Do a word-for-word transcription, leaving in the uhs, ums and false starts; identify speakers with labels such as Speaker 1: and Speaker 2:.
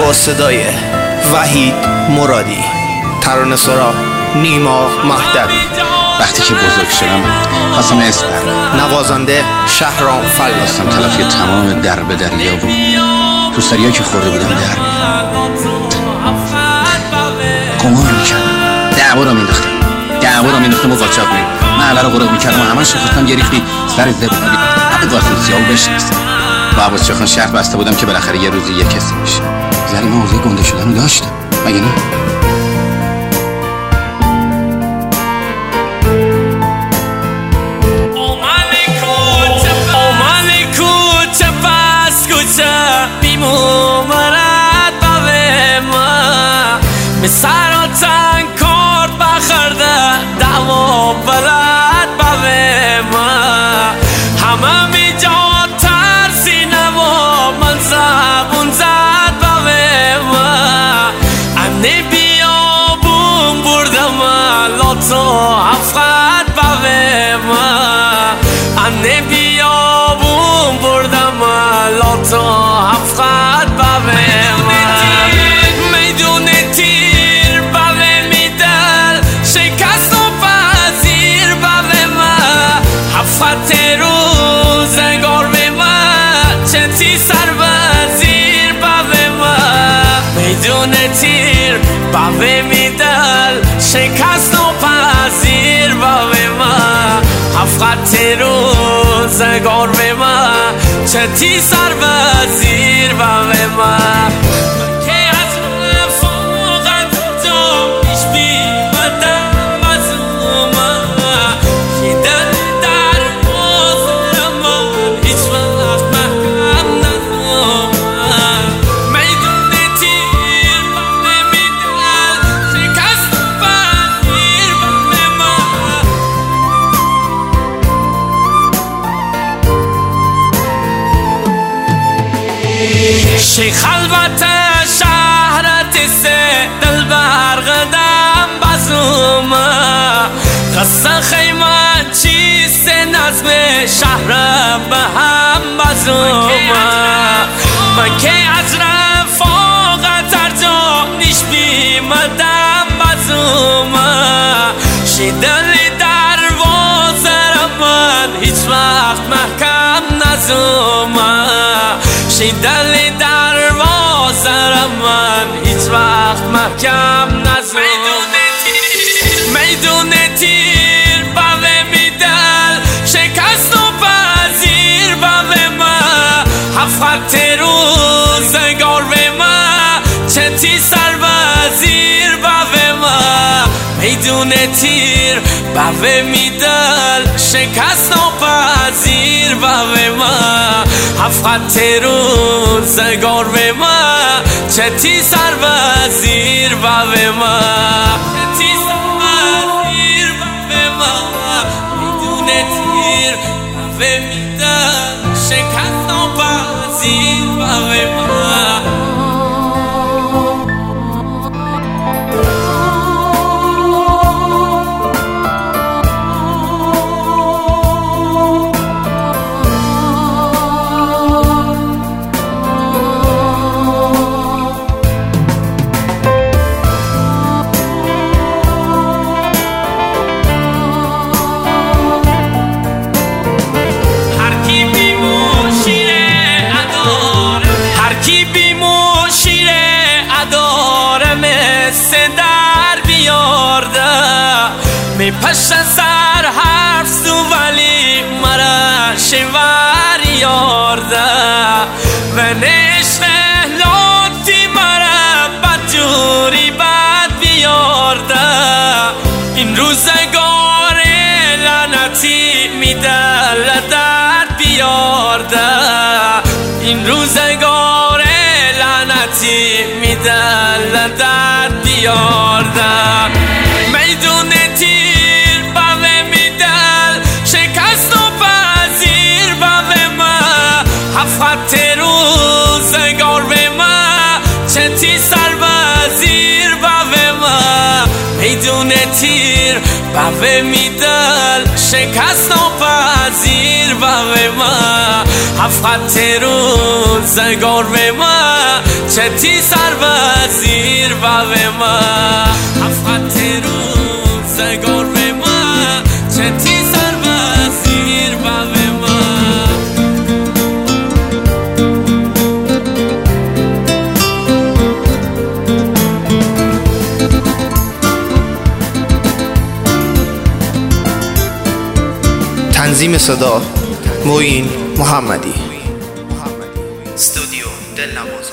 Speaker 1: با صدای وحید مرادی، ترانه سرا نیما مهدوی.
Speaker 2: وقتی که بزرگ شدم خواستم اسم برم،
Speaker 1: نوازنده شهرام فلاح.
Speaker 2: خواستم تلافی تمام در به دریا و روسریایی که خورده بودم در قمار میکردم، دعوا رو مینداختم دعوا رو مینداختم و قاچاق میرم محله رو غرق میکردم و همه شخصتم گریختی سر زبونی همه قاسم سیاه و بشنستم. با عباس چخان شهر بسته بودم که بالاخره یه روزی یه کسی میشه. زنی من حوزه گنده شدن رو داشتم، مگه نه؟
Speaker 3: سراتن کارت بخرده دوا بلد بوه ما همه می جا ترسی نوا من زبون زد بوه ما انه بیابون بردم لاتو هفت بوه ما انه بیابون بردم لاتو هفت بوه ما میدون تیر بوه میدل شکست و پذیر بوه ما هفت روزگار به ما چنتی سر وزیر بوه ما میدون تیر بوه میدل شکست و پذیر بوه ما هفت روزگار به ما چنتی سر وزیر بوه ما شیخ البته شهرت سه دل برقدم بزوم قصه خیمه چیست نظم شهر به هم بزوم من که از رفاقت ارجا نیش بیمدم بزوم شیدل دروازه من هیچ وقت محکم نزوم شیدل دروازه من هیچ وقت محکم نزوم میدون تیر بوه میدل شکست و پذیر بوه ما هفت روزگار به ما چنتی سر وزیر بوه ما میدون تیر بوه میدل شکست و پذیر بوه ما هفت روزگار به ما چنتی سر وزیر بوه ما چنتی سر وزیر بوه ما میدون تیر بوه میدل شکست و پذیر بوه ما می پشت سر حرف سو ولی مرا شوار یارده و نشق لطفی مرا بدجوری بد بیارده این روزگار لعنتی میدل درد بیارده این روزگار لعنتی میدل درد بیارده میدون تیر بوه میدل شکست و پذیر بوه ما هفت روزگار به ما چنتی سر وزیر بوه ما میدون تیر بوه میدل شکست و پذیر بوه ما هفت روزگار به ما چتی سر وزیر و به ما هفت روزگار به ما چتی سر وزیر و به ما
Speaker 1: تنظیم صدا معین محمدی. استودیو دلنواز.